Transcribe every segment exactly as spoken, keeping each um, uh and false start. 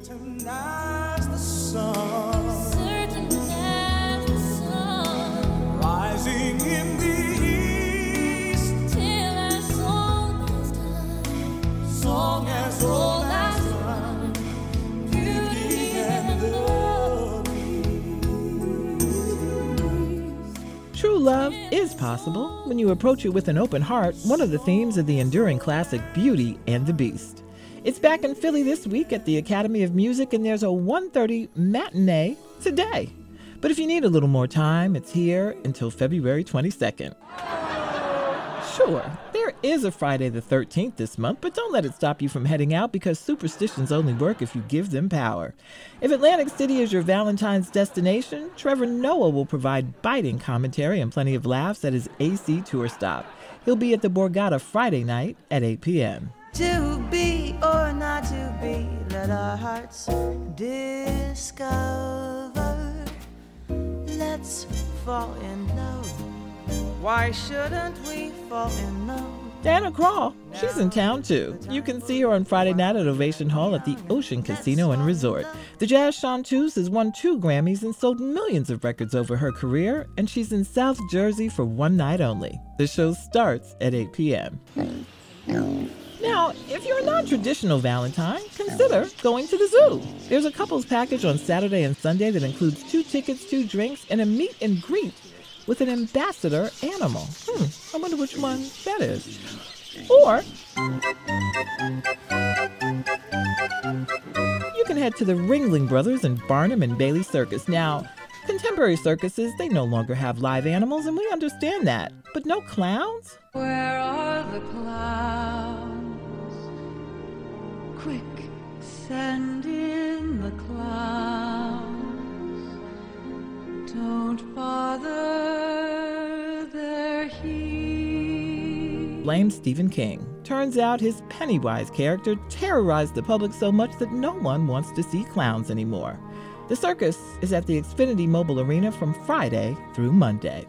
Certain as the sun, certain as the sun, rising in the east, till our song is done, song as old as time, beauty and the beast. True love is possible when you approach it with an open heart, one of the themes of the enduring classic Beauty and the Beast. It's back in Philly this week at the Academy of Music, and there's a one thirty matinee today. But if you need a little more time, it's here until February twenty-second. Sure, there is a Friday the thirteenth this month, but don't let it stop you from heading out, because superstitions only work if you give them power. If Atlantic City is your Valentine's destination, Trevor Noah will provide biting commentary and plenty of laughs at his A C tour stop. He'll be at the Borgata Friday night at eight p.m. To be or not to be, let our hearts discover. Let's fall in love. Why shouldn't we fall in love? Dana Crawl, she's in town too. You can see her on Friday night at Ovation Hall at the Ocean Casino and Resort. The jazz chanteuse has won two Grammys and sold millions of records over her career, and she's in South Jersey for one night only. The show starts at eight p.m. Now, if you're a non-traditional Valentine, consider going to the zoo. There's a couples package on Saturday and Sunday that includes two tickets, two drinks, and a meet and greet with an ambassador animal. Hmm, I wonder which one that is. Or you can head to the Ringling Brothers in Barnum and Bailey Circus. Now, contemporary circuses, they no longer have live animals, and we understand that. But no clowns? Where are the clouds? Quick, send in the clouds. Don't bother, they're here. Blame Stephen King. Turns out his Pennywise character terrorized the public so much that no one wants to see clowns anymore. The circus is at the Xfinity Mobile Arena from Friday through Monday.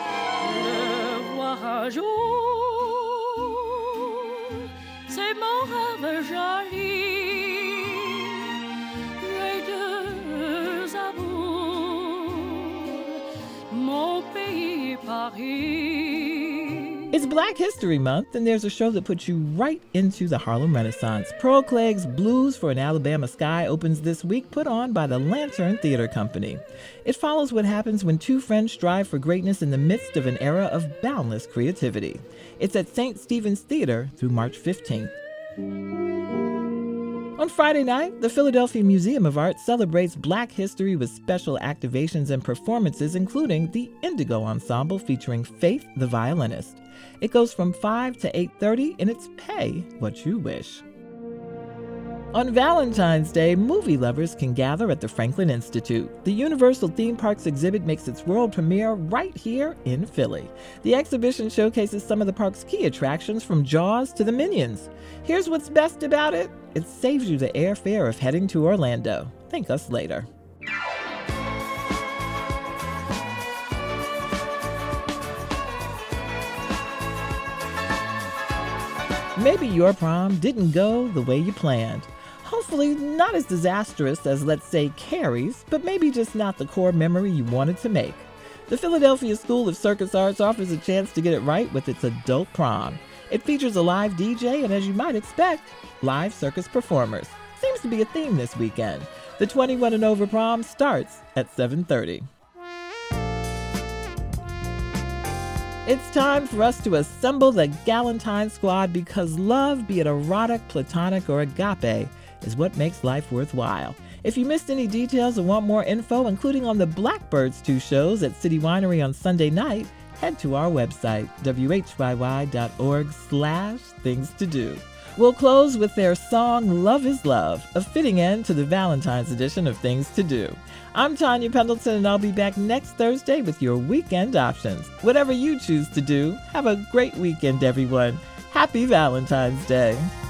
c'est mon rêve joli, les deux amours, mon pays Paris. It's Black History Month, and there's a show that puts you right into the Harlem Renaissance. Pearl Clegg's Blues for an Alabama Sky opens this week, put on by the Lantern Theater Company. It follows what happens when two friends strive for greatness in the midst of an era of boundless creativity. It's at Saint Stephen's Theater through March fifteenth. On Friday night, the Philadelphia Museum of Art celebrates Black history with special activations and performances, including the Indigo Ensemble featuring Faith the violinist. It goes from five to eight thirty, and it's pay what you wish. On Valentine's Day, movie lovers can gather at the Franklin Institute. The Universal Theme Parks exhibit makes its world premiere right here in Philly. The exhibition showcases some of the park's key attractions, from Jaws to the Minions. Here's what's best about it: it saves you the airfare of heading to Orlando. Thank us later. Maybe your prom didn't go the way you planned. Hopefully not as disastrous as, let's say, Carrie's, but maybe just not the core memory you wanted to make. The Philadelphia School of Circus Arts offers a chance to get it right with its adult prom. It features a live D J and, as you might expect, live circus performers. Seems to be a theme this weekend. The twenty-one and over prom starts at seven thirty. It's time for us to assemble the Galentine Squad, because love, be it erotic, platonic, or agape, is what makes life worthwhile. If you missed any details or want more info, including on the Blackbirds two shows at City Winery on Sunday night, head to our website, w h y y dot org slash things to do. We'll close with their song Love is Love, a fitting end to the Valentine's edition of Things to Do. I'm Tanya Pendleton, and I'll be back next Thursday with your weekend options. Whatever you choose to do, have a great weekend, everyone. Happy Valentine's Day.